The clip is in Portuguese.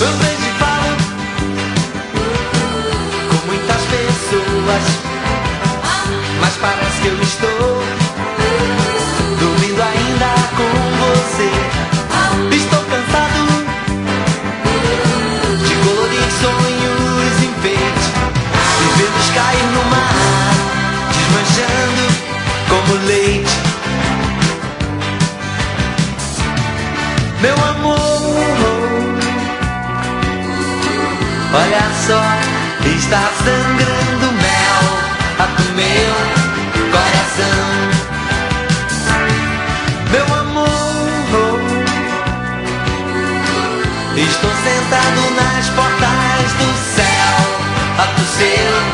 Eu vejo e falo com muitas pessoas, mas parece que eu estou dormindo ainda com você. Estou cansado de colorir sonhos, enfeite e vê-los cair no mar, desmanchando como leite. Meu amor, olha só, está sangrando mel do meu coração. Meu amor, estou sentado nas portas do céu, do seu